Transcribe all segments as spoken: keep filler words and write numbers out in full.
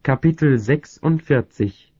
Kapitel sechsundvierzig.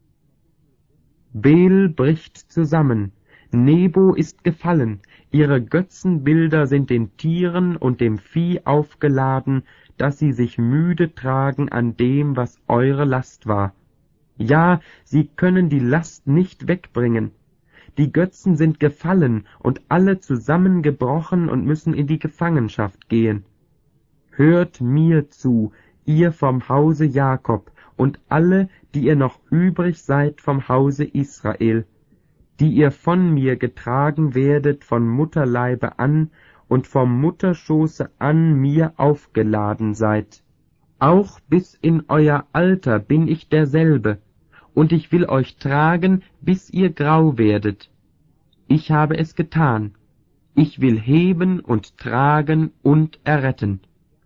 Bel bricht zusammen, Nebo ist gefallen, ihre Götzenbilder sind den Tieren und dem Vieh aufgeladen, dass sie sich müde tragen an dem, was eure Last war. Ja, sie können die Last nicht wegbringen. Die Götzen sind gefallen und alle zusammengebrochen und müssen in die Gefangenschaft gehen. Hört mir zu, ihr vom Hause Jakob und alle, die ihr noch übrig seid vom Hause Israel, die ihr von mir getragen werdet von Mutterleibe an und vom Mutterschoße an mir aufgeladen seid. Auch bis in euer Alter bin ich derselbe, und ich will euch tragen, bis ihr grau werdet. Ich habe es getan. Ich will heben und tragen und erretten.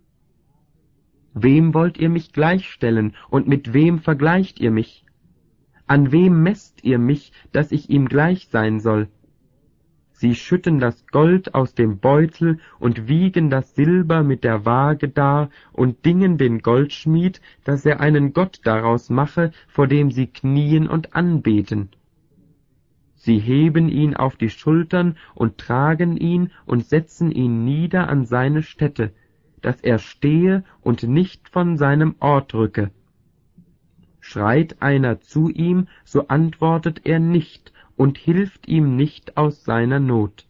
Wem wollt ihr mich gleichstellen, und mit wem vergleicht ihr mich? An wem messt ihr mich, dass ich ihm gleich sein soll? Sie schütten das Gold aus dem Beutel und wiegen das Silber mit der Waage dar und dingen den Goldschmied, dass er einen Gott daraus mache, vor dem sie knien und anbeten. Sie heben ihn auf die Schultern und tragen ihn und setzen ihn nieder an seine Stätte, dass er stehe und nicht von seinem Ort rücke. Schreit einer zu ihm, so antwortet er nicht und hilft ihm nicht aus seiner Not.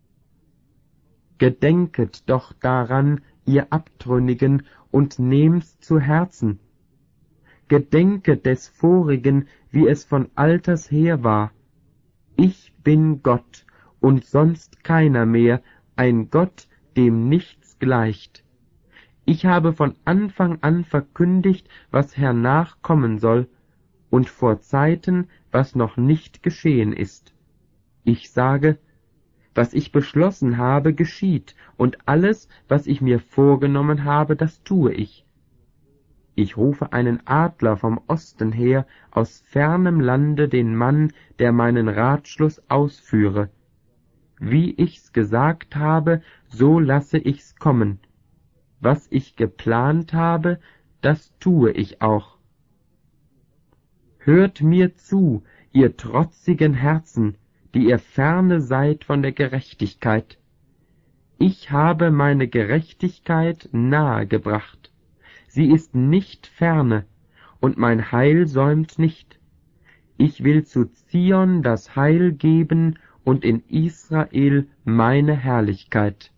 Gedenket doch daran, ihr Abtrünnigen, und nehmt's zu Herzen. Gedenket des Vorigen, wie es von alters her war. Ich bin Gott, und sonst keiner mehr, ein Gott, dem nichts gleicht. Ich habe von Anfang an verkündigt, was hernach kommen soll, und vor Zeiten, was noch nicht geschehen ist. Ich sage, was ich beschlossen habe, geschieht, und alles, was ich mir vorgenommen habe, das tue ich. Ich rufe einen Adler vom Osten her, aus fernem Lande den Mann, der meinen Ratschluss ausführe. Wie ich's gesagt habe, so lasse ich's kommen. Was ich geplant habe, das tue ich auch. Hört mir zu, ihr trotzigen Herzen, die ihr ferne seid von der Gerechtigkeit. Ich habe meine Gerechtigkeit nahe gebracht. Sie ist nicht ferne, und mein Heil säumt nicht. Ich will zu Zion das Heil geben und in Israel meine Herrlichkeit.